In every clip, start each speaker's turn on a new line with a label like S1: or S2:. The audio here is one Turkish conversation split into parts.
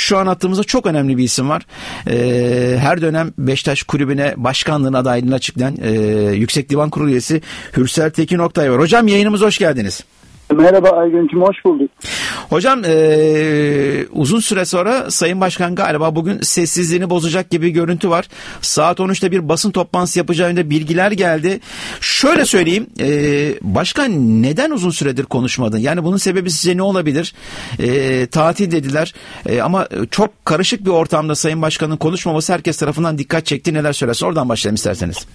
S1: şu an attığımızda çok önemli bir isim var. Her dönem Beşiktaş Kulübü'ne başkanlığın adaylığını açıklayan Yüksek Divan Kurulu üyesi Hürsel Tekin Oktay var. Hocam yayınımıza hoş geldiniz.
S2: Merhaba Aygün'cüm, hoş bulduk.
S1: Hocam uzun süre sonra Sayın Başkan galiba bugün sessizliğini bozacak gibi bir görüntü var. Saat 13'te bir basın toplantısı yapacağında bilgiler geldi. Şöyle söyleyeyim, Başkan neden uzun süredir konuşmadı? Yani bunun sebebi sizce ne olabilir? Tatil dediler ama çok karışık bir ortamda Sayın Başkan'ın konuşmaması herkes tarafından dikkat çekti. Neler söylerse oradan başlayalım isterseniz.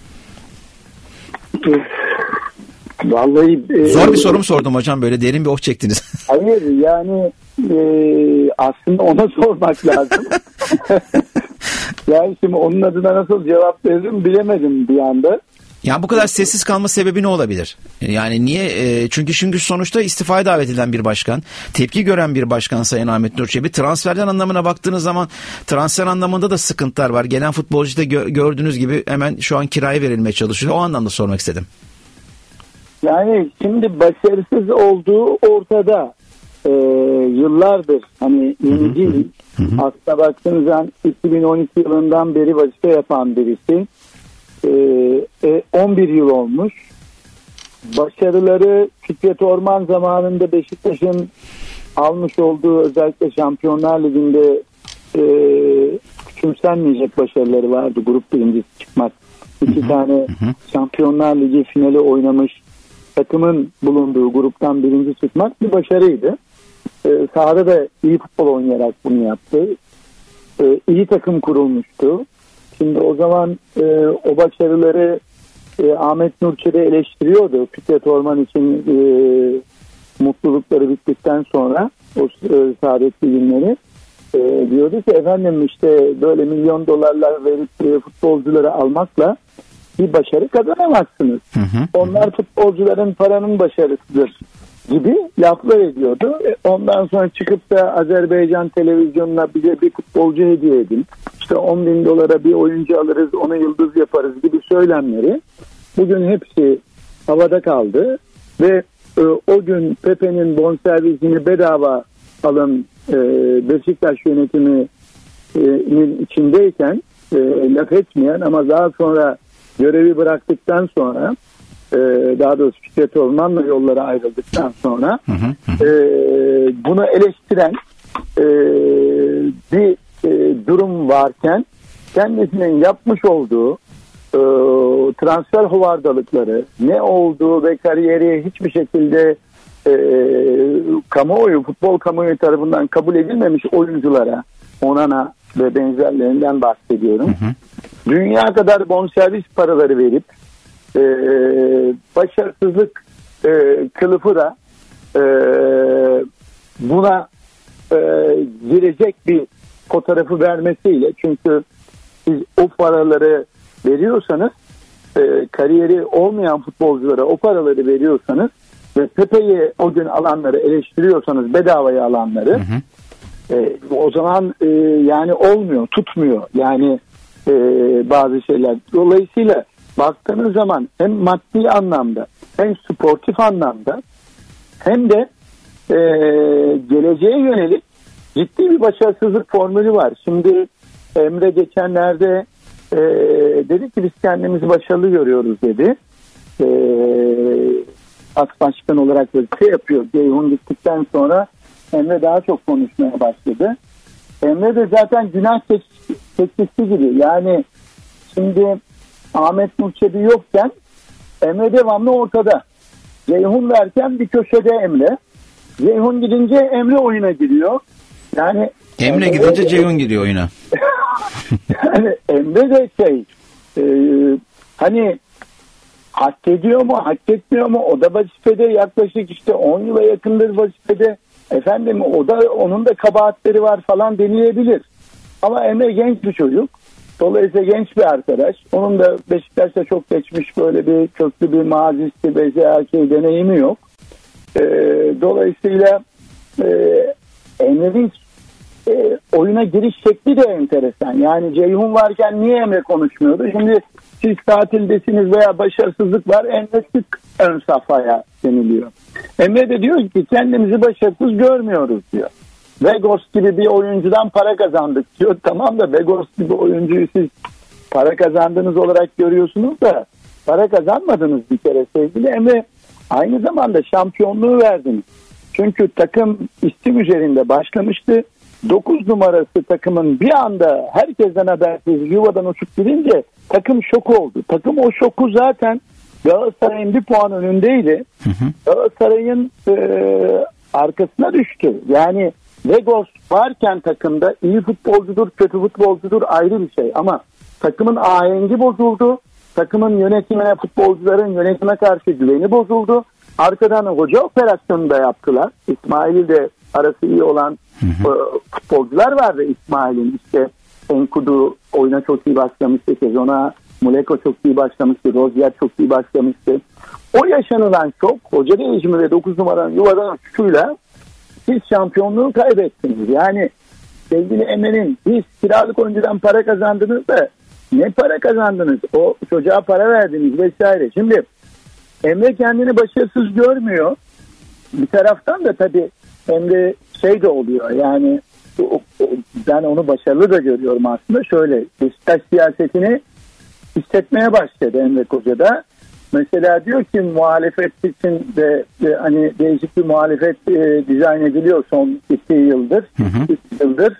S2: Vallahi
S1: zor bir soru mu sordum hocam, böyle derin bir oh çektiniz.
S2: Hayır yani aslında ona sormak lazım. Yani şimdi onun adına nasıl cevap veririm bilemedim bir anda.
S1: Yani bu kadar sessiz kalma sebebi ne olabilir? Yani niye? Çünkü sonuçta istifaya davet edilen bir başkan, tepki gören bir başkan Sayın Ahmet Nur Çebi. Transferler anlamına baktığınız zaman transfer anlamında da sıkıntılar var. Gelen futbolcu da gördüğünüz gibi hemen şu an kiraya verilmeye çalışıyor. O anlamda sormak istedim.
S2: Yani şimdi başarısız olduğu ortada, yıllardır hani yeni değil. Aslına baktığınız zaman 2012 yılından beri vazife yapan birisi. 11 yıl olmuş. Başarıları Fikret Orman zamanında Beşiktaş'ın almış olduğu özellikle Şampiyonlar Ligi'nde küçümsenmeyecek başarıları vardı. Grup birincisi çıkmak. 2 tane Şampiyonlar Ligi finali oynamış takımın bulunduğu gruptan birinci çıkmak bir başarıydı. Sahada da iyi futbol oynayarak bunu yaptı. İyi takım kurulmuştu. Şimdi o zaman o başarıları Ahmet Nur Çebi eleştiriyordu. Fikret Orman için mutlulukları bittikten sonra o saadetli günleri diyordu ki efendim işte böyle milyon dolarlar verip futbolcuları almakla bir başarı kazanamazsınız. Onlar futbolcuların paranın başarısıdır gibi laflar ediyordu. Ondan sonra çıkıp da Azerbaycan televizyonuna bize bir futbolcu hediye edin, İşte 10 bin dolara bir oyuncu alırız, onu yıldız yaparız gibi söylemleri bugün hepsi havada kaldı ve o gün Pepe'nin bonservisini bedava alan Beşiktaş yönetiminin içindeyken laf etmeyen ama daha sonra görevi bıraktıktan sonra daha doğrusu Fikret Orman'la yollara ayrıldıktan sonra bunu eleştiren bir durum varken kendisinin yapmış olduğu transfer hovardalıkları ne olduğu ve kariyeri hiçbir şekilde kamuoyu, futbol kamuoyu tarafından kabul edilmemiş oyunculara, Onana ve benzerlerinden bahsediyorum. Dünya kadar bonservis paraları verip başarısızlık kılıfı da buna girecek bir fotoğrafı vermesiyle, çünkü siz o paraları veriyorsanız kariyeri olmayan futbolculara o paraları veriyorsanız ve Pepe'yi o gün alanları eleştiriyorsanız, bedavaya alanları o zaman yani olmuyor, tutmuyor yani bazı şeyler. Dolayısıyla baktığınız zaman hem maddi anlamda hem sportif anlamda hem de geleceğe yönelik ciddi bir başarısızlık formülü var. Şimdi Emre geçenlerde dedi ki biz kendimizi başarılı görüyoruz dedi. As başkan olarak şey yapıyor. Ceyhun gittikten sonra Emre daha çok konuşmaya başladı. Emre de zaten günah teşhisi gibi. Yani şimdi Ahmet Nur Çebi yokken Emre devamlı ortada. Ceyhun verken bir köşede Emre. Ceyhun gidince Emre oyuna giriyor. Yani
S1: Emre gidince Ceyhun giriyor oyuna.
S2: Yani Emre de hani hak ediyor mu, hak etmiyor mu? O da vazifede yaklaşık işte 10 yıla yakındır vazifede. Efendim onun da kabahatleri var falan denilebilir. Ama Emre genç bir çocuk. Dolayısıyla genç bir arkadaş. Onun da Beşiktaş'ta çok geçmiş böyle bir köklü bir mazisi ve deneyimi yok. Dolayısıyla Emre'nin oyuna giriş şekli de enteresan. Yani Ceyhun varken niye Emre konuşmuyordu? Şimdi siz tatildesiniz veya başarısızlık var, Emre sık ön safhaya deniliyor. Emre de diyor ki kendimizi başarısız görmüyoruz diyor. Vegos gibi bir oyuncudan para kazandık diyor. Tamam da Vegos gibi oyuncuyu siz para kazandığınız olarak görüyorsunuz da para kazanmadınız bir kere sevgili Emre. Aynı zamanda şampiyonluğu verdiniz. Çünkü takım isim üzerinde başlamıştı. 9 numarası takımın bir anda herkesten habersiz yuvadan uçup gidince takım şok oldu. Takım o şoku zaten Galatasaray'ın bir puan önündeydi. Galatasaray'ın arkasına düştü. Yani Vegos varken takımda iyi futbolcudur, kötü futbolcudur ayrı bir şey. Ama takımın ahengi bozuldu. Takımın yönetimine, futbolcuların yönetime karşı güveni bozuldu. Arkadan hoca operasyonu da yaptılar. İsmail'i de arası iyi olan futbolcular vardı İsmail'in. İşte Enkudu oyuna çok iyi başlamıştı. Sezona Muleko çok iyi başlamıştı. Rozier çok iyi başlamıştı. O yaşanılan şok, hoca değişimi ve 9 numaranın yuvadan uçuşuyla siz şampiyonluğu kaybettiniz. Yani sevgili Emre'nin siz kiralık oyuncudan para kazandınız da ne para kazandınız? O çocuğa para verdiniz vesaire. Şimdi Emre kendini başarısız görmüyor. Bir taraftan da tabii Emre şey de oluyor. Yani ben onu başarılı da görüyorum aslında. Şöyle Beşiktaş siyasetini hissetmeye başladı Emre Koca'da. Mesela diyor ki muhalefet için de hani değişik bir muhalefet dizayn ediliyor son 2 yıldır. 3 yıldır.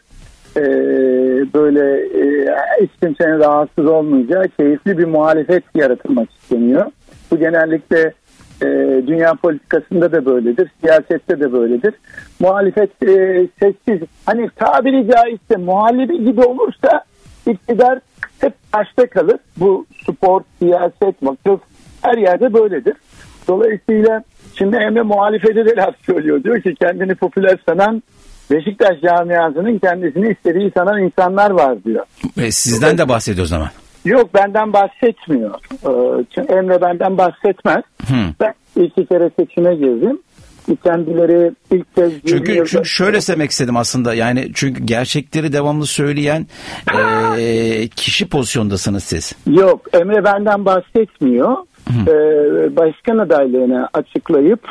S2: Böyle hiç kimsenin rahatsız olmayacağı keyifli bir muhalefet yaratılmak isteniyor. Bu genellikle dünya politikasında da böyledir, siyasette de böyledir. Muhalefet sessiz, hani tabiri caizse muhallebi gibi olursa iktidar hep başta kalır. Bu spor, siyaset, vakıf her yerde böyledir. Dolayısıyla şimdi Emre muhalefete de laf söylüyor. Diyor ki kendini popüler sanan Beşiktaş camiasının kendisini istediği sanan insanlar var diyor.
S1: Sizden de bahsediyor o zaman.
S2: Yok, benden bahsetmiyor. Çünkü Emre benden bahsetmez. Ben 2 kere seçime girdim. Kendileri ilk kez...
S1: Çünkü şöyle demek istedim aslında. Yani çünkü gerçekleri devamlı söyleyen kişi pozisyondasınız siz.
S2: Yok, Emre benden bahsetmiyor. Başkan adaylığını açıklayıp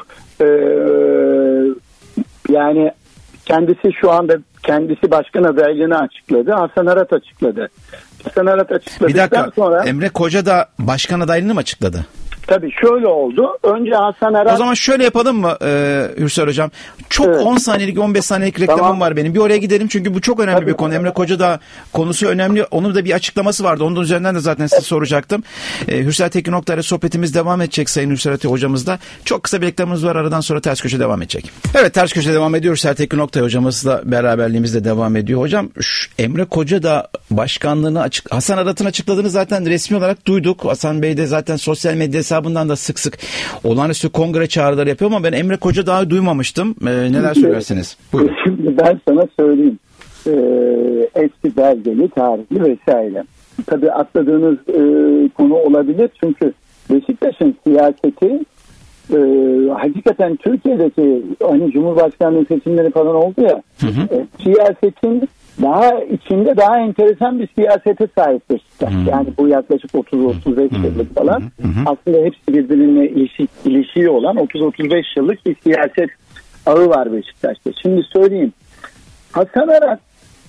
S2: yani kendisi şu anda başkan adaylığını açıkladı. Hasan Arat açıkladı. Hasan Arat açıkladıktan sonra...
S1: Emre Koca da başkan adaylığını mı açıkladı?
S2: Tabii şöyle oldu. Önce Hasan Arat...
S1: O zaman şöyle yapalım mı Hürsel Hocam? Çok evet. 10 saniyelik 15 saniyelik reklamım var benim. Bir oraya gidelim çünkü bu çok önemli bir konu. Emre Koca da konusu önemli. Onun da bir açıklaması vardı. Onun üzerinden de zaten size soracaktım. Hürsel Tekin Oktay'la sohbetimiz devam edecek Sayın Hürsel Hocamızla. Çok kısa bir reklamımız var. Aradan sonra Ters Köşe devam edecek. Evet, Ters Köşe devam ediyor. Hürsel Tekin Oktay hocamızla beraberliğimiz de devam ediyor. Hocam Emre Koca da başkanlığını Hasan Arat'ın açıkladığını zaten resmi olarak duyduk. Hasan Bey de zaten sosyal medya hesabından da sık sık olağanüstü kongre çağrıları yapıyor ama ben Emre Koca daha duymamıştım. Neler söylersiniz? Buyurun.
S2: Şimdi ben sana söyleyeyim. Eski belgeli, tarihli vesaire. Tabii atladığınız konu olabilir. Çünkü Beşiktaş'ın siyaseti hakikaten Türkiye'deki hani Cumhurbaşkanlığı seçimleri falan oldu ya, siyasetin daha içinde daha enteresan bir siyasete sahiptir. Yani bu yaklaşık 30-35 yıllık falan. Aslında hepsi birbirine ilişiği olan 30-35 yıllık bir siyaset ağı var Beşiktaş'ta. Şimdi söyleyeyim. Hasan Arat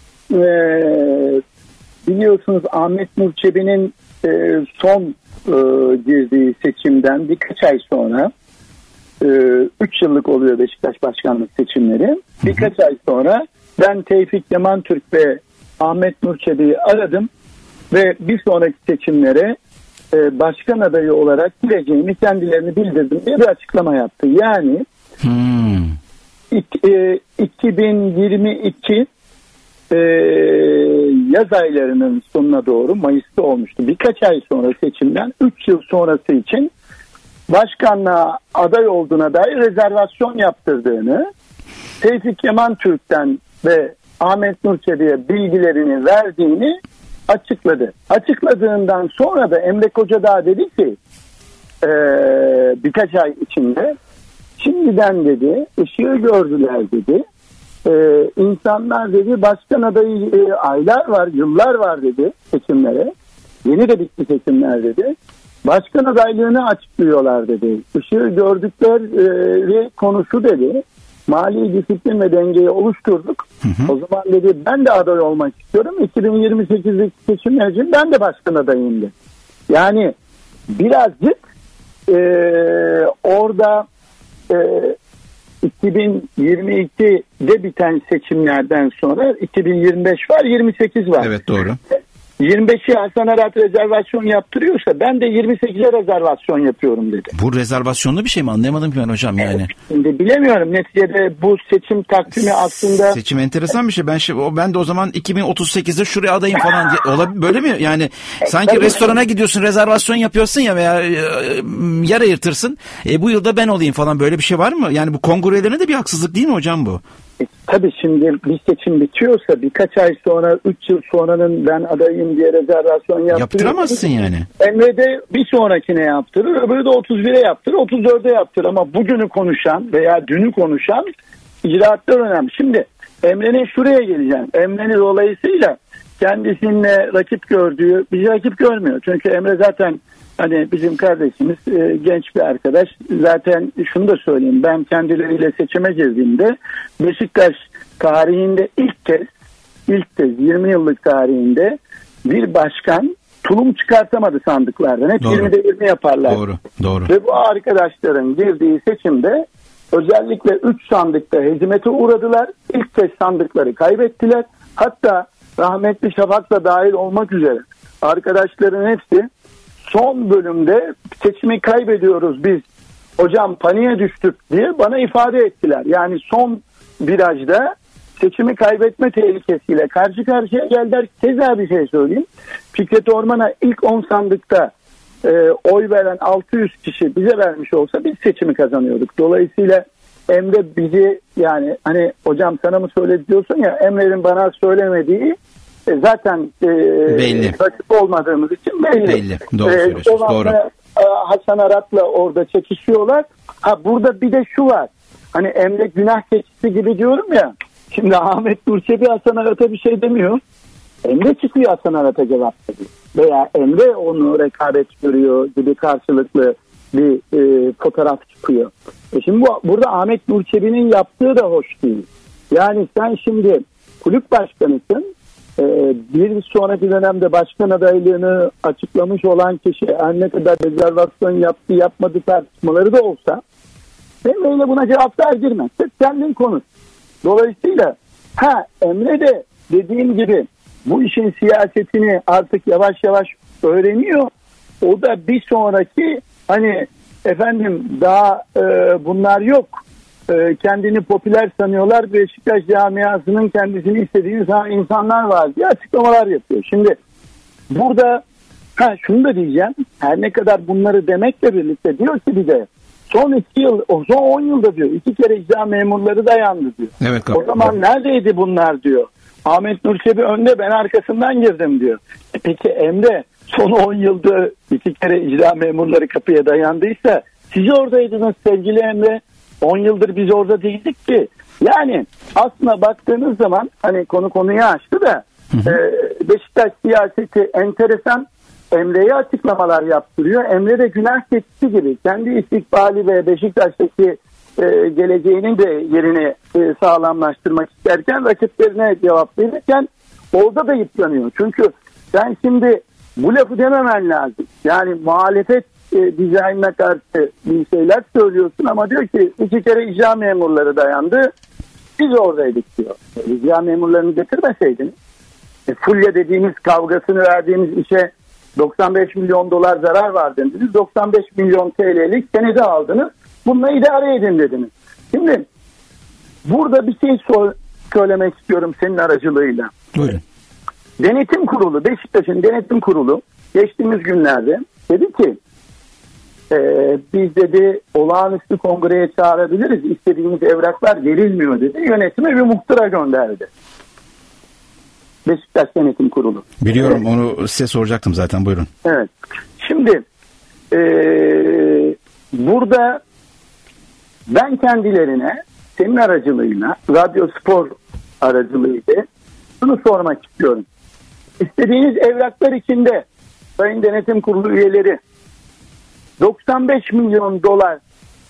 S2: biliyorsunuz Ahmet Nur Çebi'nin son girdiği seçimden birkaç ay sonra 3 yıllık oluyor Beşiktaş başkanlık seçimleri. Birkaç ay sonra ben Tevfik Yaman Türk ve Ahmet Nur Çebi'yi aradım ve bir sonraki seçimlere başkan adayı olarak gireceğimi kendilerini bildirdim diye bir açıklama yaptı. Yani 2022 yaz aylarının sonuna doğru, Mayıs'ta olmuştu. Birkaç ay sonra seçimden 3 yıl sonrası için başkanlığa aday olduğuna dair rezervasyon yaptırdığını, Tevfik Yaman Türk'ten ve Ahmet Nur Çebi'ye bilgilerini verdiğini açıkladı. Açıkladığından sonra da Emre Kocadağ dedi ki birkaç ay içinde şimdiden dedi ışığı gördüler dedi. İnsanlar dedi başkan adayı aylar var, yıllar var dedi seçimlere. Yeni de bitti seçimler dedi. Başkan adaylığını açıklıyorlar dedi. Işığı gördükleri konusu dedi. mali disiplin ve dengeyi oluşturduk. O zaman dedi ben de aday olmak istiyorum. 2028'deki seçimler için ben de başkan adayım dedi. Yani birazcık orada 2022'de biten seçimlerden sonra 2025 var, 28 var.
S1: Evet, doğru.
S2: 25'i Hasan Arat rezervasyon yaptırıyorsa ben de 28'e rezervasyon yapıyorum dedi.
S1: Bu rezervasyonlu bir şey mi? Anlayamadım ki ben hocam yani.
S2: Şimdi bilemiyorum. Neticede bu seçim takvimi aslında...
S1: Seçim enteresan bir şey. Ben de o zaman 2038'de şuraya adayım falan diye. Olabilir, böyle mi? Yani sanki tabii restorana gidiyorsun, rezervasyon yapıyorsun ya veya yer ayırtırsın. Bu yılda ben olayım falan, böyle bir şey var mı? Yani bu kongrelerine de bir haksızlık değil mi hocam bu?
S2: Tabii şimdi bir seçim bitiyorsa birkaç ay sonra, 3 yıl sonranın ben adayım diye rezervasyon
S1: yaptıramazsın yani.
S2: Emre de bir sonrakine yaptırır, öbürü de 31'e yaptırır, 34'e yaptırır. Ama bugünü konuşan veya dünü konuşan icraatlar önemli. Şimdi Emre'nin şuraya geleceğim. Emre'nin dolayısıyla kendisininle rakip gördüğü, bizi rakip görmüyor. Çünkü Emre zaten hani bizim kardeşimiz, genç bir arkadaş. Zaten şunu da söyleyeyim. Ben kendileriyle seçime girdiğimde Beşiktaş tarihinde ilk kez 20 yıllık tarihinde bir başkan tulum çıkartamadı sandıklardan. Hep 20'de 20 yaparlar.
S1: Doğru.
S2: Ve bu arkadaşların girdiği seçimde özellikle 3 sandıkta hezimete uğradılar. İlk kez sandıkları kaybettiler. Hatta rahmetli Şafak da dahil olmak üzere arkadaşların hepsi son bölümde seçimi kaybediyoruz biz, hocam paniğe düştük diye bana ifade ettiler. Yani son virajda seçimi kaybetme tehlikesiyle karşı karşıya geldiler. Keza bir şey söyleyeyim. Fikret Orman'a ilk 10 sandıkta oy veren 600 kişi bize vermiş olsa biz seçimi kazanıyorduk. Dolayısıyla Emre bizi, yani hani hocam sana mı söyledi diyorsun ya, Emre'nin bana söylemediği zaten
S1: belli.
S2: Rakip olmadığımız için belli.
S1: Doğru söylüyorsunuz. Doğru.
S2: Hasan Arat'la orada çekişiyorlar. Burada bir de şu var. Hani Emre günah keçisi gibi diyorum ya. Şimdi Ahmet Nurçebi Hasan Arat'a bir şey demiyor. Emre çıkıyor Hasan Arat'a cevap veriyor. Veya Emre onu rekabet görüyor gibi karşılıklı bir fotoğraf çıkıyor. Şimdi burada Ahmet Nurçebi'nin yaptığı da hoş değil. Yani sen şimdi kulüp başkanısın. Bir sonraki dönemde başkan adaylığını açıklamış olan kişi her ne kadar rezervasyon yaptı yapmadı tartışmaları da olsa Emre'yle buna cevap verdirmez. Kendin konuş. Dolayısıyla Emre de dediğim gibi bu işin siyasetini artık yavaş yavaş öğreniyor. O da bir sonraki hani efendim daha bunlar yok. Kendini popüler sanıyorlar. Beşiktaş camiasının kendisini istediği insanlar var diye açıklamalar yapıyor. Şimdi burada şunu da diyeceğim. Her ne kadar bunları demekle birlikte diyor ki bir de son 10 yılda diyor 2 kere icra memurları dayandı diyor.
S1: Evet,
S2: o zaman neredeydi bunlar diyor. Ahmet Nurçebi önde, ben arkasından girdim diyor. Peki Emre son 10 yılda 2 kere icra memurları kapıya dayandıysa siz oradaydınız sevgili Emre. 10 yıldır biz orada değildik ki. Yani aslına baktığınız zaman hani konuyu açtı da Beşiktaş siyaseti enteresan. Emre'ye açıklamalar yaptırıyor. Emre de günah keçisi gibi kendi istikbali ve Beşiktaş'taki geleceğinin de yerini sağlamlaştırmak isterken rakiplerine cevap verirken orada da yıpranıyor. Çünkü sen şimdi bu lafı dememen lazım. Yani muhalefet dizaynına karşı bir şeyler söylüyorsun ama diyor ki 2 kere icra memurları dayandı. Biz oradaydık diyor. İcra memurlarını getirmeseydiniz Fulya dediğimiz kavgasını verdiğimiz işe 95 milyon dolar zarar var dediniz. 95 milyon TL'lik senedi aldınız. Bununla idare edin dediniz. Şimdi burada bir şey söylemek istiyorum senin aracılığıyla.
S1: Buyurun.
S2: Denetim kurulu, Beşiktaş'ın denetim kurulu geçtiğimiz günlerde dedi ki biz dedi olağanüstü kongreye çağırabiliriz. İstediğimiz evraklar verilmiyor dedi. Yönetime bir muhtıra gönderdi. Beşiktaş Denetim Kurulu.
S1: Biliyorum, onu size soracaktım zaten, buyurun.
S2: Evet. Şimdi burada ben kendilerine senin aracılığıyla, Radyo Spor aracılığıyla şunu sormak istiyorum. İstediğiniz evraklar içinde Sayın Denetim Kurulu üyeleri 95 milyon dolar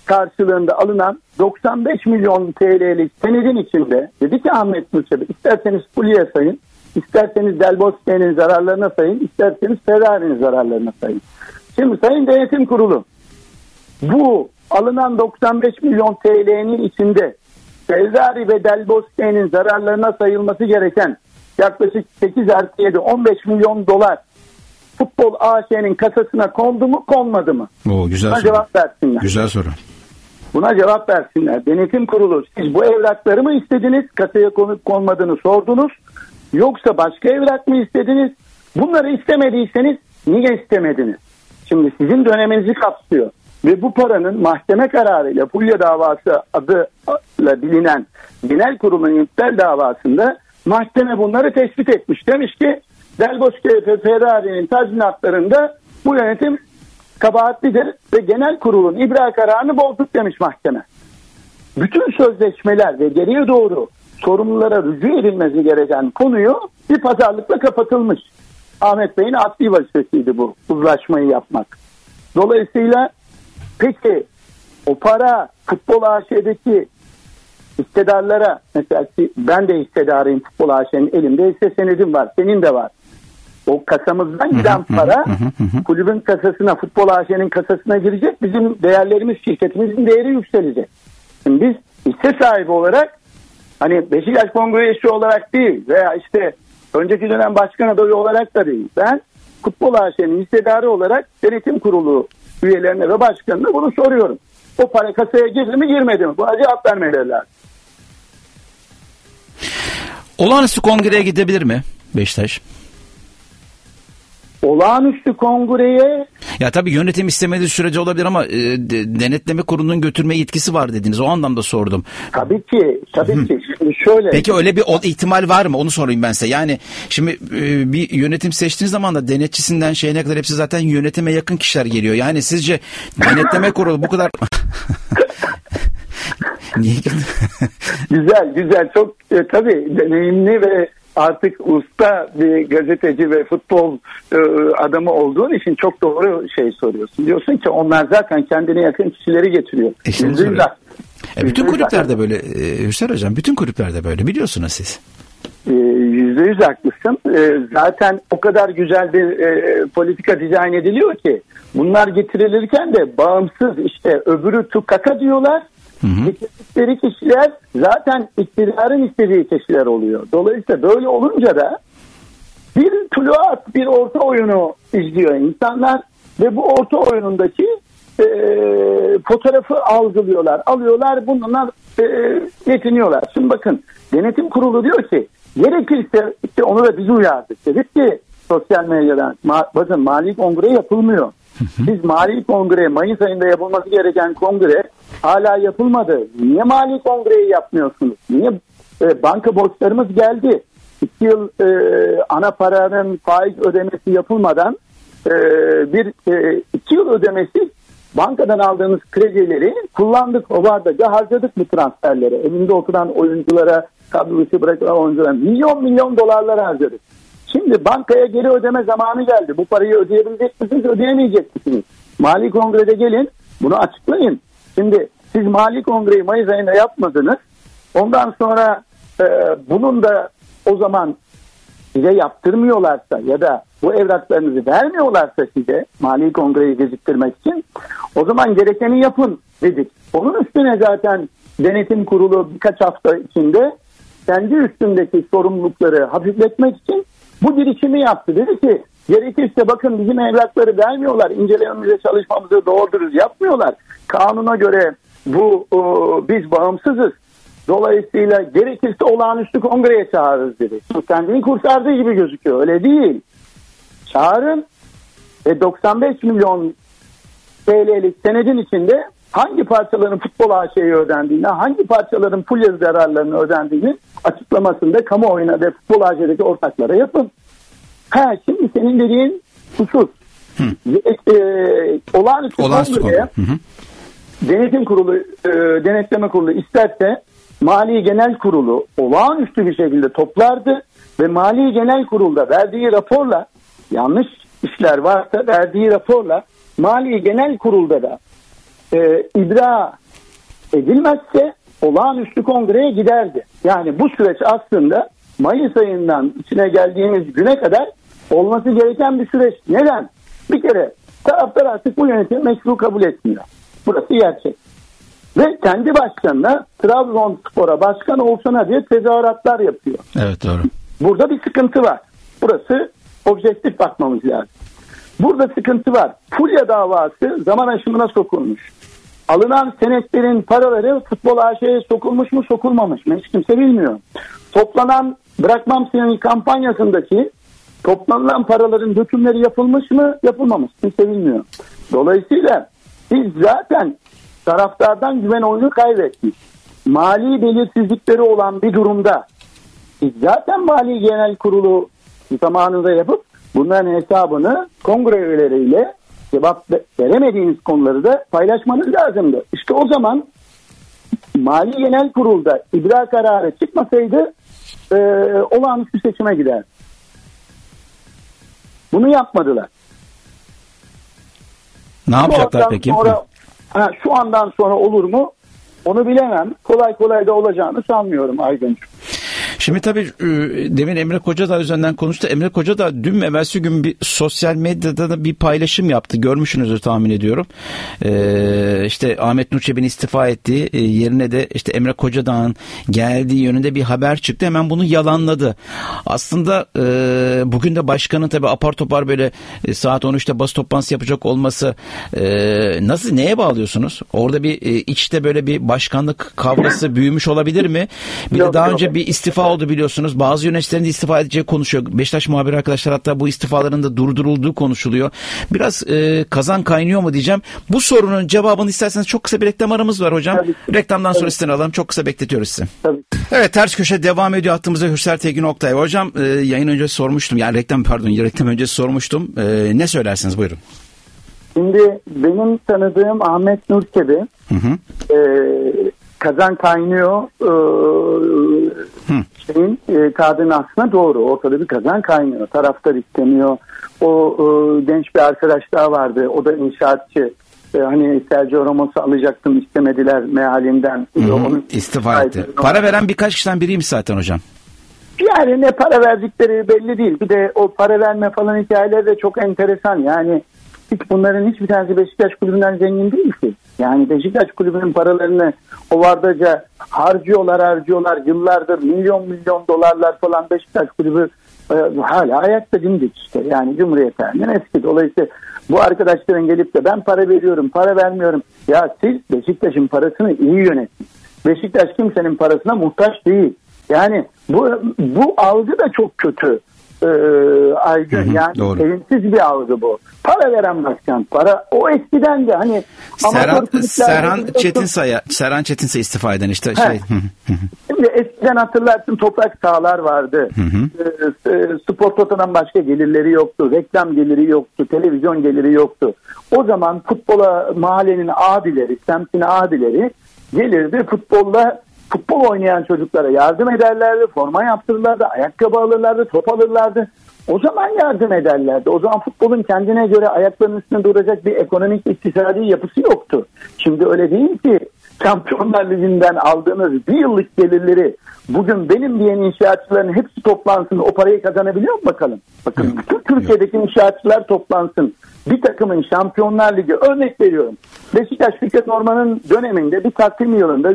S2: karşılığında alınan 95 milyon TL'lik senedin içinde dedi ki Ahmet Nurçebi, isterseniz Fulya sayın, isterseniz Del Bosque'nin zararlarına sayın, isterseniz Ferrari'nin zararlarına sayın. Şimdi Sayın Denetim Kurulu bu alınan 95 milyon TL'nin içinde Ferrari ve Del Bosque'nin zararlarına sayılması gereken yaklaşık 8+7 15 milyon dolar Futbol AŞ'nin kasasına kondu mu konmadı mı?
S1: Güzel
S2: Buna
S1: soru.
S2: cevap versinler.
S1: Güzel soru.
S2: Buna cevap versinler. Denetim Kurulu, siz bu evrakları mı istediniz? Kasaya konup konmadığını sordunuz. Yoksa başka evrak mı istediniz? Bunları istemediyseniz niye istemediniz? Şimdi sizin döneminizi kapsıyor. Ve bu paranın mahkeme kararıyla Fulya davası adıyla bilinen genel kurulun iptal davasında mahkeme bunları tespit etmiş. Demiş ki Del Bosque ve Ferrari'nin tazminatlarında bu yönetim kabahatlidir ve genel kurulun ibra kararını bozduk demiş mahkeme. Bütün sözleşmeler ve geriye doğru sorumlulara rücu edilmesi gereken konuyu bir pazarlıkla kapatılmış. Ahmet Bey'in adli vazifesiydi bu uzlaşmayı yapmak. Dolayısıyla peki o para Futbol AŞ'deki hissedarlara, mesela ben de hissedarıyım Futbol AŞ'nin, elimde hisse senedim var, senin de var. O kasamızdan giden para kulübün kasasına, Futbol AŞ'nin kasasına girecek. Bizim değerlerimiz, şirketimizin değeri yükselecek. Şimdi biz hisse sahibi olarak, hani Beşiktaş Kongre üyesi olarak değil veya işte önceki dönem başkan adayı olarak da değil. Ben Futbol AŞ'nin hissedarı olarak denetim kurulu üyelerine ve başkanına bunu soruyorum. O para kasaya girdi mi girmedi mi? Buna cevap vermeleri lazım.
S1: Olağanüstü kongreye gidebilir mi Beşiktaş?
S2: Olağanüstü kongreye...
S1: Ya tabii yönetim istemediği sürece olabilir ama denetleme kurulunun götürme yetkisi var dediniz. O anlamda sordum.
S2: Tabii ki. Şimdi şöyle...
S1: Peki öyle bir ihtimal var mı? Onu sorayım ben size. Yani şimdi bir yönetim seçtiğiniz zaman da denetçisinden şeyine kadar hepsi zaten yönetime yakın kişiler geliyor. Yani sizce denetleme kurulu bu kadar... Niye?
S2: Güzel. Çok tabii deneyimli ve artık usta bir gazeteci ve futbol adamı olduğun için çok doğru şey soruyorsun. Diyorsun ki onlar zaten kendine yakın kişileri getiriyor.
S1: Bütün kulüplerde böyle Hüseyin Hocam, bütün kulüplerde böyle, biliyorsunuz siz.
S2: %100 haklısın. Zaten o kadar güzel bir politika dizayn ediliyor ki bunlar getirilirken de bağımsız, işte öbürü tukaka diyorlar. Getirdikleri kişiler zaten iktidarın istediği kişiler oluyor. Dolayısıyla böyle olunca da bir tuluat, bir orta oyunu izliyor insanlar ve bu orta oyunundaki fotoğrafı alıyorlar, bununla yetiniyorlar. Şimdi bakın, denetim kurulu diyor ki gerekirse, işte onu da biz uyardık. Dedik ki sosyal medyadan, bakın mali kongre yapılmıyor. Siz mali kongre, Mayıs ayında yapılması gereken kongre hala yapılmadı. Niye mali kongreyi yapmıyorsunuz? Niye banka borçlarımız geldi? 2 yıl ana paranın faiz ödemesi yapılmadan 2 yıl ödemesi bankadan aldığımız kredileri kullandık. O vardı. Harcadık bu transferlere. Evinde oturan oyunculara, kadrosu bırakılan oyunculara milyon dolarlar harcadık. Şimdi bankaya geri ödeme zamanı geldi. Bu parayı ödeyebilecek misiniz, ödeyemeyecek misiniz? Mali kongrede gelin, bunu açıklayın. Şimdi siz mali kongreyi Mayıs ayında yapmadınız. Ondan sonra bunun da o zaman size yaptırmıyorlarsa ya da bu evraklarınızı vermiyorlarsa size mali kongreyi geciktirmek için, o zaman gerekeni yapın dedik. Onun üstüne zaten denetim kurulu birkaç hafta içinde kendi üstündeki sorumlulukları hafifletmek için bu girişimi yaptı. Dedi ki gerekirse bakın bizim evrakları vermiyorlar, incelememize, çalışmamızı doğru dürüst yapmıyorlar. Kanuna göre biz bağımsızız. Dolayısıyla gerekirse olağanüstü kongreye çağırırız dedi. Kendini kurtardığı gibi gözüküyor. Öyle değil. Çağırın ve 95 milyon TL'lik senedin içinde hangi parçaların Futbol AŞ'ye ödendiğini, hangi parçaların Fulya zararlarını ödendiğini açıklamasında kamuoyuna ve Futbol AŞ'deki ortaklara yapın. Şimdi senin dediğin husus. Olağanüstü kongreye denetim kurulu, denetleme kurulu isterse Mali Genel Kurulu olağanüstü bir şekilde toplardı ve Mali Genel Kurul'da verdiği raporla, yanlış işler varsa verdiği raporla Mali Genel Kurul'da da ibra edilmezse olağanüstü kongreye giderdi. Yani bu süreç aslında Mayıs ayından içine geldiğimiz güne kadar olması gereken bir süreç. Neden? Bir kere taraftar artık bu yönetimi meşru kabul etmiyor. Burası gerçek. Ve kendi başkanına Trabzonspor'a başkan olsana diye tezahüratlar yapıyor.
S1: Evet, doğru.
S2: Burada bir sıkıntı var. Burası objektif bakmamız lazım. Burada sıkıntı var. Fulya davası zaman aşımına sokulmuş. Alınan senetlerin paraları Futbol AŞ'ye sokulmuş mu sokulmamış mı? Hiç kimse bilmiyor. Toplanan Bırakmam Seni kampanyasındaki toplanılan paraların dökümleri yapılmış mı yapılmamış? Kimse bilmiyor. Dolayısıyla biz zaten taraftardan güven oyunu kaybettik. Mali belirsizlikleri olan bir durumda biz zaten Mali Genel Kurulu zamanında yapıp bunların hesabını kongre üyeleriyle cevap veremediğiniz konuları da paylaşmanız lazımdı. İşte o zaman Mali Genel Kurul'da ibra kararı çıkmasaydı olağanüstü seçime gider. Bunu yapmadılar.
S1: Ne yapacaklar peki?
S2: Şu andan sonra olur mu? Onu bilemem. Kolay kolay da olacağını sanmıyorum Aydın'cığım.
S1: Şimdi tabii demin Emre Kocadağ üzerinden konuştu. Emre Kocadağ dün evvelsi gün bir sosyal medyada da bir paylaşım yaptı. Görmüşsünüzdür tahmin ediyorum. İşte Ahmet Nur Çebi'nin istifa ettiği yerine de işte Emre Kocadağ'ın geldiği yönünde bir haber çıktı. Hemen bunu yalanladı. Aslında bugün de başkanın tabii apar topar böyle saat 13'te basın toplantısı yapacak olması nasıl, neye bağlıyorsunuz? Orada bir içte böyle bir başkanlık kavgası büyümüş olabilir mi? Bir de daha önce bir istifa oldu biliyorsunuz. Bazı yöneticilerin de istifa edeceği konuşuyor. Beşiktaş muhabiri arkadaşlar hatta bu istifaların da durdurulduğu konuşuluyor. Biraz kazan kaynıyor mu diyeceğim. Bu sorunun cevabını isterseniz çok kısa bir reklam aramız var hocam. Reklamdan sonra sizden alalım. Çok kısa bekletiyoruz sizi.
S2: Tabii.
S1: Evet, Ters Köşe devam ediyor. Hattımızda Hürsel Tekin Oktay. Hocam yayın öncesi sormuştum. Yani reklam öncesi sormuştum. Ne söylersiniz? Buyurun.
S2: Şimdi benim tanıdığım Ahmet Nur Çebi kazan kaynıyor kağıdının aslında doğru. Ortada bir kazan kaynıyor. Taraftar istemiyor. O genç bir arkadaş daha vardı. O da inşaatçı. Hani Sergio Ramos'u alacaktım, istemediler mealinden.
S1: Onun istifa etti. Para veren birkaç kişiden biriymiş zaten hocam.
S2: Yani ne para verdikleri belli değil. Bir de o para verme falan hikayeleri de çok enteresan. Yani bunların hiçbir tanesi Beşiktaş kulübünden zengin değil ki. Yani Beşiktaş kulübünün paralarını ovardaca harcıyorlar yıllardır milyon dolarlar falan. Beşiktaş kulübü hala ayakta dimdik işte. Yani Cumhuriyet tarihinden eski. Dolayısıyla bu arkadaşların gelip de ben para veriyorum, para vermiyorum. Ya siz Beşiktaş'ın parasını iyi yönetin. Beşiktaş kimsenin parasına muhtaç değil. Yani bu algı da çok kötü. Aydın, yani sevimsiz bir algı bu. Para veren başkan, para o eskiden de hani
S1: Serhan Çetinsay istifa eden işte şey.
S2: Şimdi eskiden hatırlarsın toprak sahalar vardı. Spor Toto'dan başka gelirleri yoktu. Reklam geliri yoktu. Televizyon geliri yoktu. O zaman futbola mahallenin abileri, semtin abileri gelirdi futbol oynayan çocuklara yardım ederlerdi, forma yaptırırlardı, ayakkabı alırlardı, top alırlardı. O zaman yardım ederlerdi. O zaman futbolun kendine göre ayaklarının üstünde duracak bir ekonomik, iktisadi yapısı yoktu. Şimdi öyle değil ki. Şampiyonlar Ligi'nden aldığınız bir yıllık gelirleri bugün benim diyen inşaatçıların hepsi toplansın, o parayı kazanabiliyor mu bakalım? Bakın bütün Türkiye'deki inşaatçılar toplansın. Bir takımın Şampiyonlar Ligi, örnek veriyorum. Beşiktaş Fikret Orman'ın döneminde bir takvim yılında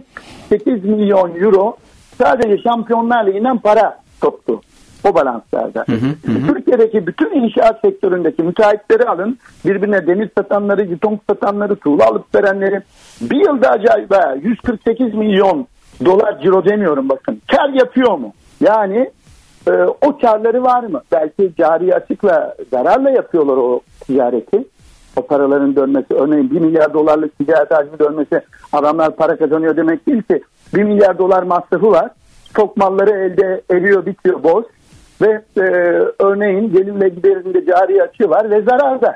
S2: 148 milyon euro sadece Şampiyonlar Ligi'nden para toptu. O balanslarda. Türkiye'deki bütün inşaat sektöründeki müteahhitleri alın. Birbirine demir satanları, yuton satanları, tuğla alıp verenleri. Bir yılda acayip 148 milyon dolar ciro demiyorum bakın. Kar yapıyor mu? Yani o karları var mı? Belki cari açıkla, zararla yapıyorlar o ticareti. O paraların dönmesi, örneğin 1 milyar dolarlık ticaret hacmi dönmesi, adamlar para kazanıyor demek değil ki. 1 milyar dolar masrafı var. Stok malları elde eriyor, bitiyor, boz. Ve örneğin gelirle giderinde cari açığı var ve zararda.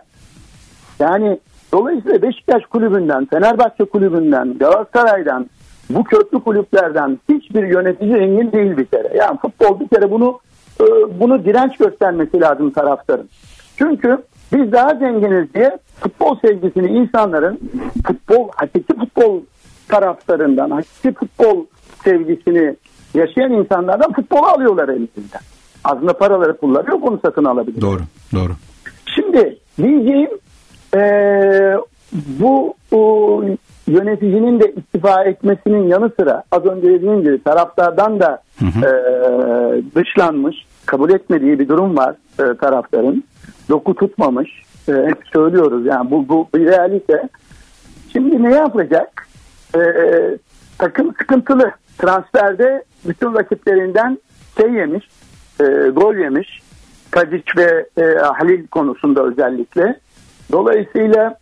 S2: Yani dolayısıyla Beşiktaş kulübünden, Fenerbahçe kulübünden, Galatasaray'dan, bu köklü kulüplerden hiçbir yönetici zengin değil bir kere. Yani futbol bir kere bunu direnç göstermesi lazım taraftarın. Çünkü Biz daha zenginiz diye futbol sevgisini insanların hakiki futbol taraftarından, hakiki futbol sevgisini yaşayan insanlardan futbolu alıyorlar elinden. Aslında paraları, pulları yok, onu satın alabilir.
S1: Doğru.
S2: Şimdi diyeceğim bu yöneticinin de istifa etmesinin yanı sıra az önce dediğim gibi taraftardan da dışlanmış, kabul etmediği bir durum var taraftarın. Doku tutmamış. Hep söylüyoruz yani bu bir realite. Şimdi ne yapacak? Takım sıkıntılı. Transferde bütün rakiplerinden yemiş, gol yemiş. Tadic ve Halil konusunda özellikle. Dolayısıyla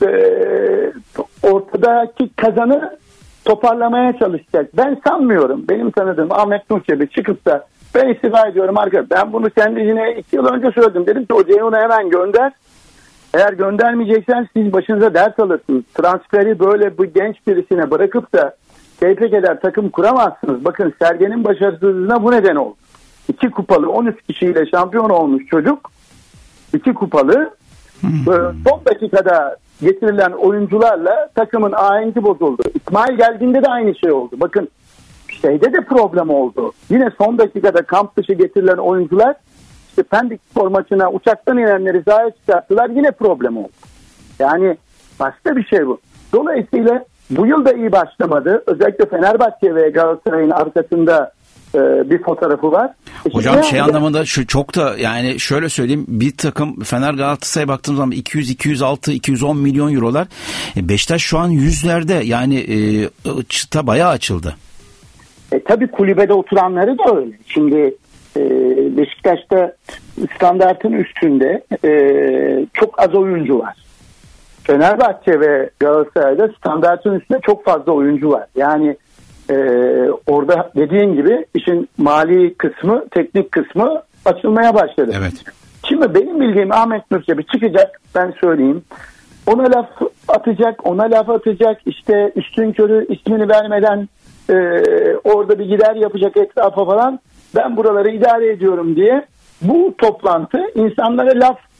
S2: ortadaki kazanı toparlamaya çalışacak. Ben sanmıyorum. Benim tanıdığım Ahmet Nur Çebi çıkıp da ben istifa ediyorum arkadaşlar. Ben bunu kendisine 2 yıl önce söyledim. Dedim ki o Ceyhun'u hemen gönder. Eğer göndermeyeceksen siz başınıza dert alırsınız. Transferi böyle bu genç birisine bırakıp da keyfe kadar takım kuramazsınız. Bakın Sergen'in başarısızlığına bu neden oldu. 2 kupalı 13 kişiyle şampiyon olmuş çocuk. 2 kupalı son dakikada getirilen oyuncularla takımın ahengi bozuldu. İsmail geldiğinde de aynı şey oldu. Bakın şeyde de problem oldu. Yine son dakikada kamp dışı getirilen oyuncular işte Pendik Spor maçına uçaktan inenleri sahaya çıkarttılar. Yine problem oldu. Yani başka bir şey bu. Dolayısıyla bu yıl da iyi başlamadı. Özellikle Fenerbahçe ve Galatasaray'ın arkasında bir fotoğrafı var.
S1: Hocam anlamında şu çok da yani şöyle söyleyeyim, bir takım Fener Galatasaray'a baktığımız zaman 200, 206, 210 milyon eurolar. Beşiktaş şu an yüzlerde yani çıta bayağı açıldı.
S2: Tabii kulübede oturanları da öyle. Şimdi Beşiktaş'ta standartın üstünde çok az oyuncu var. Fenerbahçe ve Galatasaray'da standartın üstünde çok fazla oyuncu var. Yani orada dediğin gibi işin mali kısmı, teknik kısmı açılmaya başladı.
S1: Evet.
S2: Şimdi benim bildiğim Ahmet Nur Çebi çıkacak, ben söyleyeyim. Ona laf atacak, işte üstünkörü ismini vermeden orada bir gider yapacak etrafa falan. Ben buraları idare ediyorum diye bu toplantı insanlara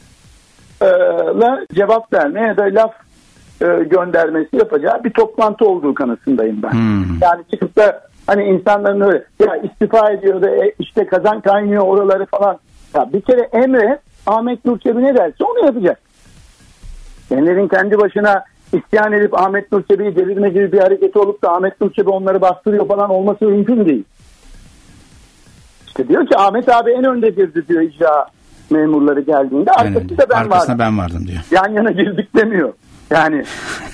S2: lafla cevap verme ya da laf göndermesi yapacağı bir toplantı olduğu kanısındayım ben. Yani çıkıp da hani insanların öyle ya istifa ediyor da işte kazan kaynıyor oraları falan. Ya bir kere Emre Ahmet Nur Çebi ne derse onu yapacak. Emre'nin kendi başına isyan edip Ahmet Nur Çebi'yi devirme gibi bir hareketi olup da Ahmet Nur Çebi onları bastırıyor falan olması mümkün değil. İşte diyor ki Ahmet abi en önde girdi diyor icra memurları geldiğinde. Arkasında
S1: ben vardım diyor.
S2: Yan yana girdik demiyor. Yani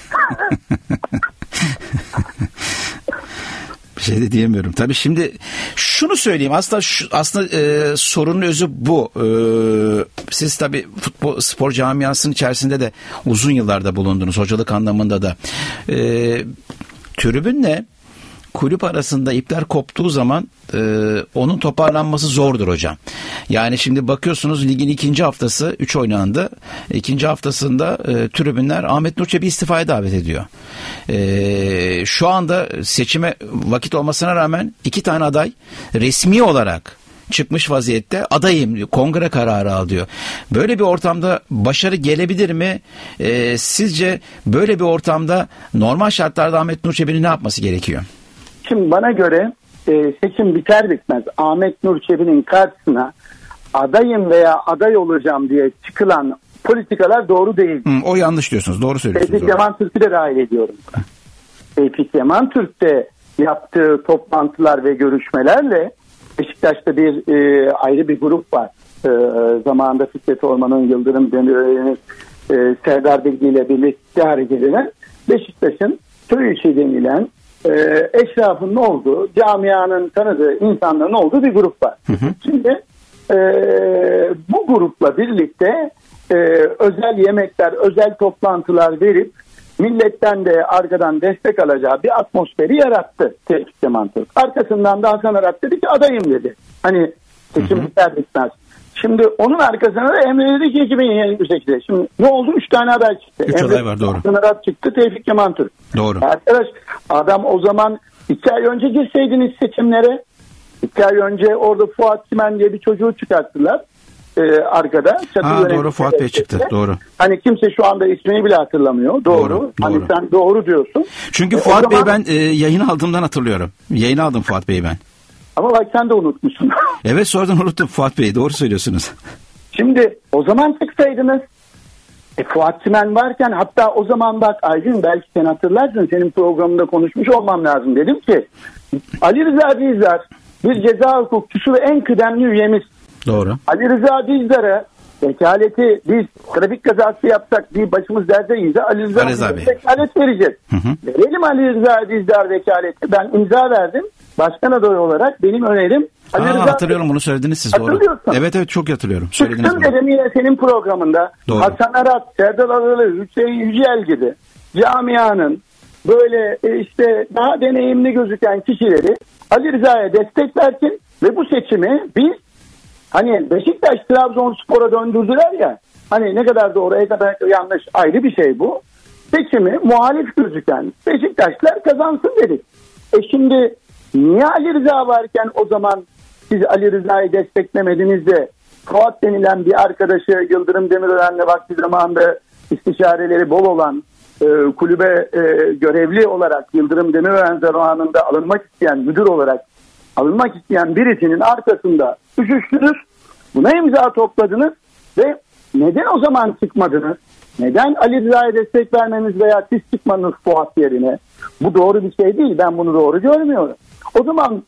S1: bir şey de diyemiyorum. Tabii şimdi şunu söyleyeyim. Aslında sorunun özü bu. Siz tabii futbol spor camiasının içerisinde de uzun yıllarda bulundunuz. Hocalık anlamında da. Tribünle kulüp arasında ipler koptuğu zaman onun toparlanması zordur hocam. Yani şimdi bakıyorsunuz ligin 2. haftası 3 oynandı. 2. haftasında tribünler Ahmet Nur Çebi istifaya davet ediyor. Şu anda seçime vakit olmasına rağmen 2 tane aday resmi olarak çıkmış vaziyette adayım diyor. Kongre kararı al diyor. Böyle bir ortamda başarı gelebilir mi? Sizce böyle bir ortamda normal şartlarda Ahmet Nur Çebi'nin ne yapması gerekiyor?
S2: Şimdi bana göre seçim biter bitmez Ahmet Nur Çebi'nin karşısına adayım veya aday olacağım diye çıkılan politikalar doğru değil.
S1: O yanlış diyorsunuz. Doğru söylüyorsunuz.
S2: Tevfik Yaman Türk'ü de dahil ediyorum. Tevfik Yaman Türk'te yaptığı toplantılar ve görüşmelerle Beşiktaş'ta ayrı bir grup var. Zamanında Fikret Orman'ın, Yıldırım Demirören'in, Serdar Bilgi ile birlikte hareket eden Beşiktaş'ın köy içi denilen eşrafının olduğu, camianın tanıdığı insanların olduğu bir grup var. Şimdi bu grupla birlikte özel yemekler, özel toplantılar verip milletten de arkadan destek alacağı bir atmosferi yarattı Tevfik Yaman Türk. Arkasından da Hasan Arat dedi ki adayım dedi. Hani seçim biter bitmez. Şimdi onun arkasına da Emre dedi ki 2028'de. Şimdi ne oldu? 3 tane aday çıktı.
S1: 3 aday var, doğru.
S2: Hasan Arat çıktı, Tevfik Yaman Türk.
S1: Doğru.
S2: Arkadaş adam o zaman 2 ay önce girseydiniz seçimlere, 2 ay önce orada Fuat Simen diye bir çocuğu çıkarttılar. arkada.
S1: Doğru, Fuat Bey çıktı. Doğru.
S2: Hani kimse şu anda ismini bile hatırlamıyor. Doğru. Hani sen doğru diyorsun.
S1: Çünkü Fuat Bey ben yayın aldığımdan hatırlıyorum. Yayın aldım Fuat Bey'i ben.
S2: Ama bak sen de unutmuşsun.
S1: Evet, sonradan unuttum Fuat Bey. Doğru söylüyorsunuz.
S2: Şimdi o zaman çıksaydınız Fuat Çimen varken, hatta o zaman bak Aydın, belki sen hatırlarsın, senin programında konuşmuş olmam lazım. Dedim ki Ali Rıza Dizdar bir ceza hukukçusu ve en kıdemli üyemiz.
S1: Doğru.
S2: Ali Rıza Dizdar'a vekaleti, biz trafik kazası yapsak bir başımız derdeyse Ali Rıza Dizdar'a vekalet vereceğiz. Verelim Ali Rıza Dizdar vekaleti. Ben imza verdim. Başkan adayı olarak benim önerim Ali Rıza.
S1: Hatırlıyorum, bunu söylediniz siz, doğru. Evet çok hatırlıyorum.
S2: Çıktım dedim yine senin programında. Doğru. Hasan Arat, Serdar Adalı, Hüseyin Yücel gibi camianın böyle işte daha deneyimli gözüken kişileri Ali Rıza'ya destek versin ve bu seçimi biz, hani Beşiktaş Trabzonspor'a döndürdüler ya, hani ne kadar doğru ne kadar yanlış ayrı bir şey bu. Seçimi muhalif gözüken Beşiktaşlar kazansın dedik. Şimdi niye Ali Rıza varken o zaman siz Ali Rıza'yı desteklemediniz de Fuat denilen bir arkadaşı, Yıldırım Demirören'le vakti zamanında istişareleri bol olan kulübe görevli olarak Yıldırım Demirören zamanında alınmak isteyen müdür olarak alınmak isteyen birisinin arkasında üşüştünüz, buna imza topladınız ve neden o zaman çıkmadınız? Neden Ali Rıza'ya destek vermeniz veya siz çıkmanız Fuat yerine? Bu doğru bir şey değil. Ben bunu doğru görmüyorum. O zaman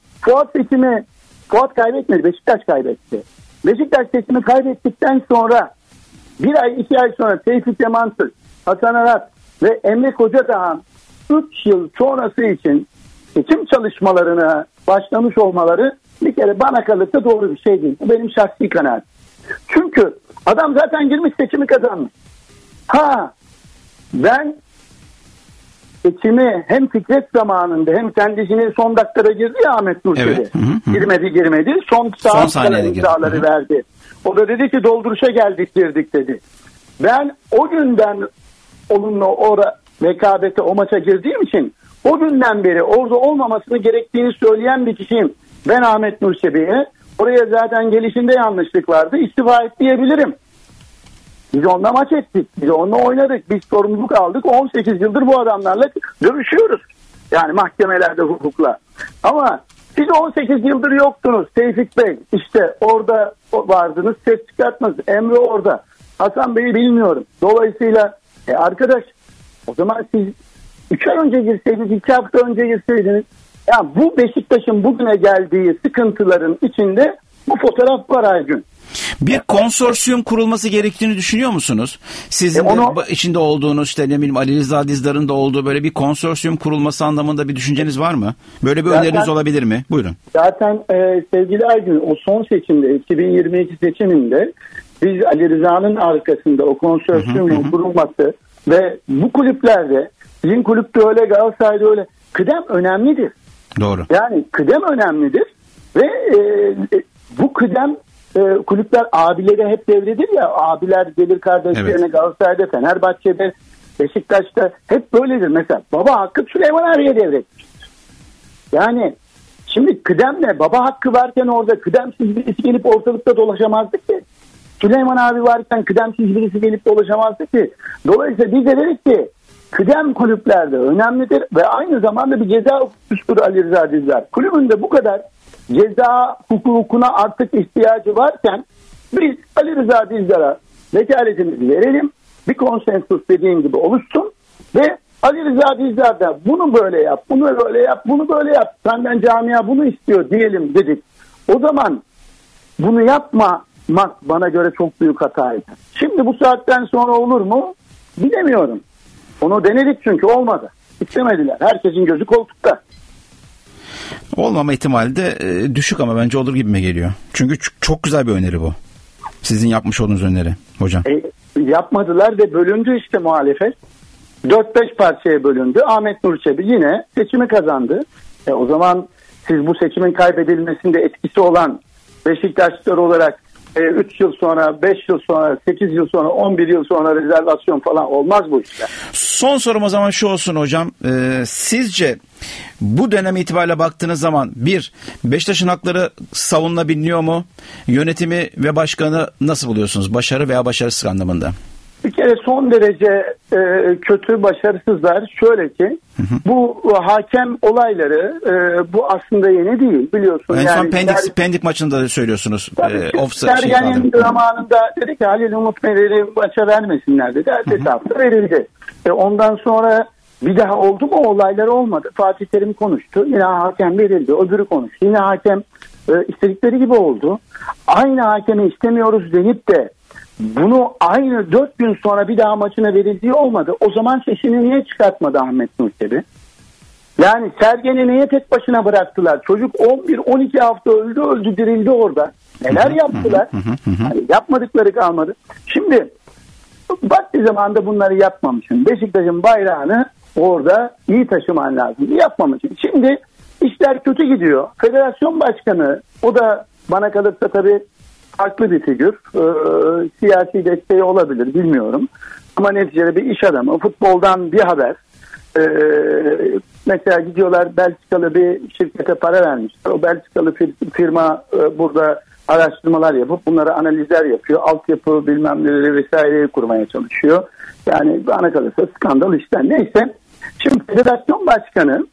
S2: Fuat kaybetmedi. Beşiktaş kaybetti. Beşiktaş seçimi kaybettikten sonra 1 ay 2 ay sonra Tevfik Yamansız, Hasan Arat ve Emre Kocatahan 3 yıl sonrası için seçim çalışmalarına başlamış olmaları bir kere bana kalırsa doğru bir şey değil. Bu benim şahsi kanaatim. Çünkü adam zaten girmiş, seçimi kazanmış. Ben seçimi hem Fikret zamanında hem kendisinin son dakikada girdi ya Ahmet Nur Çebi. Evet. Girmedi. Son saniyede imzaları verdi. O da dedi ki dolduruşa girdik dedi. Ben o günden onunla rekabete, o maça girdiğim için o günden beri orada olmamasını gerektiğini söyleyen bir kişiyim. Ben Ahmet Nur Çebi'ye oraya zaten gelişinde yanlışlık vardı, istifa et diyebilirim. Biz onunla maç ettik. Biz onunla oynadık. Biz sorumluluk aldık. 18 yıldır bu adamlarla dövüşüyoruz. Yani mahkemelerde, hukukla. Ama siz 18 yıldır yoktunuz Tevfik Bey. İşte orada vardınız. Ses çıkartmadınız. Emre orada. Hasan Bey'i bilmiyorum. Dolayısıyla arkadaş, o zaman siz 3 ay önce girseydiniz, 2 hafta önce girseydiniz. Ya bu Beşiktaş'ın bugüne geldiği sıkıntıların içinde bu fotoğraf var Aygün.
S1: Bir konsorsiyum kurulması gerektiğini düşünüyor musunuz? Sizin içinde olduğunuz, işte ne bileyim Ali Rıza Dizdar'ın da olduğu böyle bir konsorsiyum kurulması anlamında bir düşünceniz var mı? Böyle bir öneriniz olabilir mi? Buyurun. Zaten
S2: sevgili Aygün, o son seçimde 2022 seçiminde biz Ali Rıza'nın arkasında o konsorsiyumun kurulması ve bu kulüplerde, bizim kulüpte öyle, Galatasaray'da öyle, kıdem önemlidir.
S1: Doğru.
S2: Yani kıdem önemlidir ve bu kıdem kulüpler abilere hep devredir ya, abiler gelir kardeşlerine. Evet. Galatasaray'da, Fenerbahçe'de, Beşiktaş'ta hep böyledir. Mesela baba hakkı Süleyman abiye devretmiş. Yani şimdi kıdemle baba hakkı varken orada kıdemsiz birisi gelip ortalıkta dolaşamazdı ki. Süleyman abi varken kıdemsiz birisi gelip dolaşamazdı ki. Dolayısıyla biz de dedik ki kıdem kulüplerde önemlidir ve aynı zamanda bir ceza hukukçusudur Ali Rıza Dizdar. Kulübünde bu kadar ceza hukukuna artık ihtiyacı varken biz Ali Rıza Dizdar'a vekaletimizi verelim. Bir konsensus dediğim gibi oluşsun ve Ali Rıza Dizdar da bunu böyle yap, bunu böyle yap, bunu böyle yap. Senden camia bunu istiyor diyelim dedik. O zaman bunu yapmamak bana göre çok büyük hataydı. Şimdi bu saatten sonra olur mu? Bilemiyorum. Onu denedik çünkü olmadı. İstemediler. Herkesin gözü koltukta.
S1: Olmama ihtimali de düşük ama bence olur gibime geliyor. Çünkü çok güzel bir öneri bu. Sizin yapmış olduğunuz öneri hocam.
S2: Yapmadılar ve bölündü işte muhalefet. 4-5 parçaya bölündü. Ahmet Nur Çebi yine seçimi kazandı. O zaman siz bu seçimin kaybedilmesinde etkisi olan Beşiktaşlılar olarak 3 yıl sonra, 5 yıl sonra, 8 yıl sonra, 11 yıl sonra rezervasyon falan olmaz bu işler.
S1: Son sorum o zaman şu olsun hocam. Sizce bu dönem itibariyle baktığınız zaman Beşiktaş'ın hakları savunulabiliyor mu? Yönetimi ve başkanı nasıl buluyorsunuz? Başarı veya başarısız anlamında.
S2: Bir kere son derece kötü, başarısızlar. Şöyle ki bu hakem olayları bu aslında yeni değil, biliyorsun.
S1: En son
S2: yani,
S1: Pendik maçında da söylüyorsunuz.
S2: Sergen'in zamanında dedi ki Halil Umut Meler'i maça vermesinler dedi. Ertesi hafta verildi. Ondan sonra bir daha oldu mu? Olaylar olmadı. Fatih Terim konuştu. Yine hakem verildi. Öbürü konuştu. Yine hakem istedikleri gibi oldu. Aynı hakemi istemiyoruz denip de bunu aynı 4 gün sonra bir daha maçına verildiği olmadı. O zaman sesini niye çıkartmadı Ahmet Nur Çebi? Yani Sergen'i niye tek başına bıraktılar? Çocuk 11-12 hafta öldü dirildi orada. Neler yaptılar? Yani yapmadıkları kalmadı. Şimdi vakti zamanında bunları yapmamışsın. Beşiktaş'ın bayrağını orada iyi taşıman lazım. Yapmamışsın. Şimdi işler kötü gidiyor. Federasyon başkanı, o da bana kalırsa tabii farklı bir figür. Siyasi desteği olabilir, bilmiyorum. Ama neticede bir iş adamı. Futboldan bir haber. Mesela gidiyorlar, Belçikalı bir şirkete para vermişler. O Belçikalı firma burada araştırmalar yapıp bunları analizler yapıyor. Altyapı bilmem neleri vesaireyi kurmaya çalışıyor. Yani bana kalırsa skandal işler. Neyse. Şimdi federasyon başkanı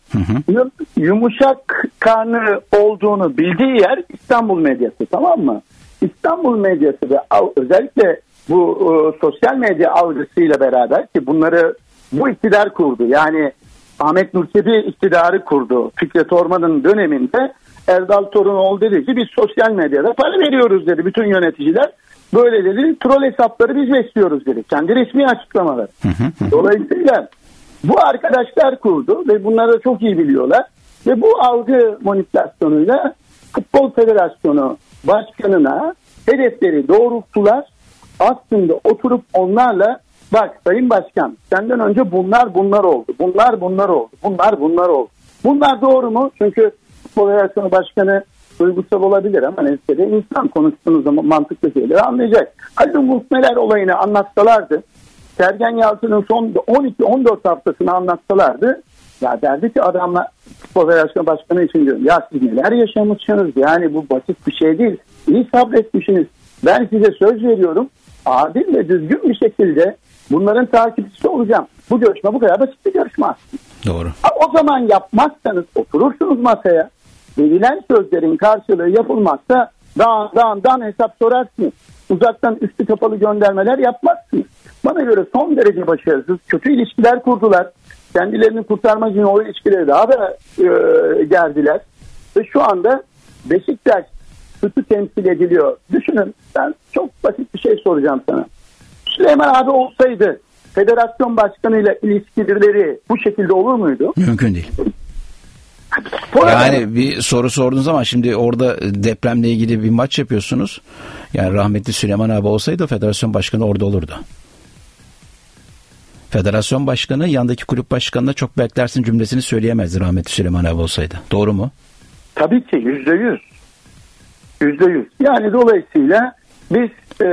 S2: yumuşak karnı olduğunu bildiği yer İstanbul medyası, tamam mı? İstanbul medyası ve özellikle bu sosyal medya algısıyla beraber ki bunları bu iktidar kurdu. Yani Ahmet Nur Çebi iktidarı kurdu. Fikret Orman'ın döneminde Erdal Torunoğlu dedi ki biz sosyal medyada para veriyoruz dedi bütün yöneticiler. Böyle dedi, troll hesapları biz besliyoruz dedi. Kendi resmi açıklamalar. Dolayısıyla bu arkadaşlar kurdu ve bunları çok iyi biliyorlar. Ve bu algı manipülasyonuyla Futbol Federasyonu Başkanı'na hedefleri doğrulttular. Aslında oturup onlarla bak Sayın Başkan senden önce bunlar oldu. Bunlar oldu. Bunlar doğru mu? Çünkü Futbol Federasyonu Başkanı duygusal olabilir ama neticede insan, konuştuğunuz zaman mantıklı şeyleri anlayacak. Halil Umut Meler olayını anlatsalardı, Sergen Yalçın'ın son 12-14 haftasını anlatsalardı, ya derdi ki adamla Futbol Federasyonu Başkanı için diyorum, ya siz neler yaşamışsınız, yani bu basit bir şey değil. İyi sabretmişsiniz. Ben size söz veriyorum, adil ve düzgün bir şekilde bunların takipçisi olacağım. Bu görüşme bu kadar basit bir görüşme aslında.
S1: Doğru.
S2: O zaman yapmazsanız oturursunuz masaya. Verilen sözlerin karşılığı yapılmazsa dağdan hesap sorarsınız. Uzaktan üstü kapalı göndermeler yapmazsınız. Bana göre son derece başarısız, kötü ilişkiler kurdular. Kendilerini kurtarmak için o ilişkileri daha da gerdiler. Ve şu anda Beşiktaş kötü temsil ediliyor. Düşünün, ben çok basit bir şey soracağım sana. Süleyman abi olsaydı federasyon başkanıyla ilişkileri bu şekilde olur muydu?
S1: Mümkün değil. Yani bir soru sordunuz ama şimdi orada depremle ilgili bir maç yapıyorsunuz. Yani rahmetli Süleyman abi olsaydı federasyon başkanı orada olurdu. Federasyon başkanı yandaki kulüp başkanına çok beklersin cümlesini söyleyemezdi rahmetli Süleyman abi olsaydı. Doğru mu?
S2: Tabii ki %100. %100. Yani dolayısıyla biz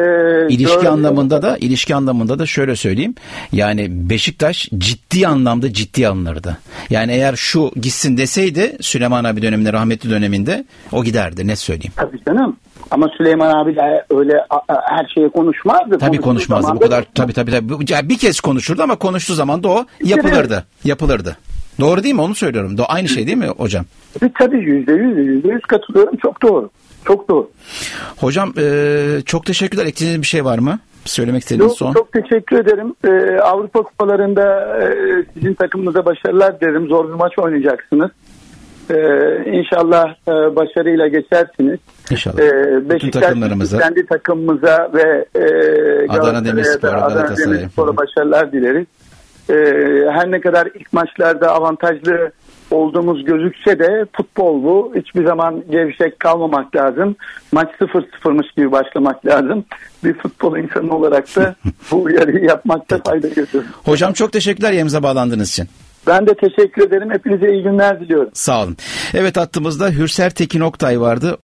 S1: ilişki anlamında da şöyle söyleyeyim. Yani Beşiktaş ciddi anlamda ciddi alınırdı. Yani eğer şu gitsin deseydi Süleyman abi döneminde, rahmetli döneminde o giderdi, net söyleyeyim.
S2: Tabii canım. Ama Süleyman abi de öyle her şeye konuşmazdı.
S1: Tabii konuşmazdı bu kadar. Tabii. Bir kez konuşurdu ama konuştuğu zaman da o yapılırdı. Doğru değil mi? Onu söylüyorum. Aynı şey değil mi hocam?
S2: Tabii %100 katılıyorum. Çok doğru. Çok doğru.
S1: Hocam çok teşekkürler. Ekleyeceğiniz bir şey var mı? Söylemek istediğiniz son.
S2: Çok teşekkür ederim. Avrupa Kupalarında sizin takımınıza başarılar dilerim. Zor bir maç oynayacaksınız. İnşallah başarıyla geçersiniz.
S1: İnşallah.
S2: Beşiktaş kendi takımımıza ve
S1: Adana Demirspor'a
S2: başarılar dileriz. Her ne kadar ilk maçlarda avantajlı olduğumuz gözükse de futbol bu. Hiçbir zaman gevşek kalmamak lazım. Maç 0-0'mış gibi başlamak lazım. Bir futbol insanı olarak da bu uyarıyı yapmakta fayda görüyorum.
S1: Hocam çok teşekkürler yayınımıza bağlandığınız için.
S2: Ben de teşekkür ederim. Hepinize iyi günler diliyorum.
S1: Sağ olun. Evet, hattımızda Hürser Tekin Oktay vardı.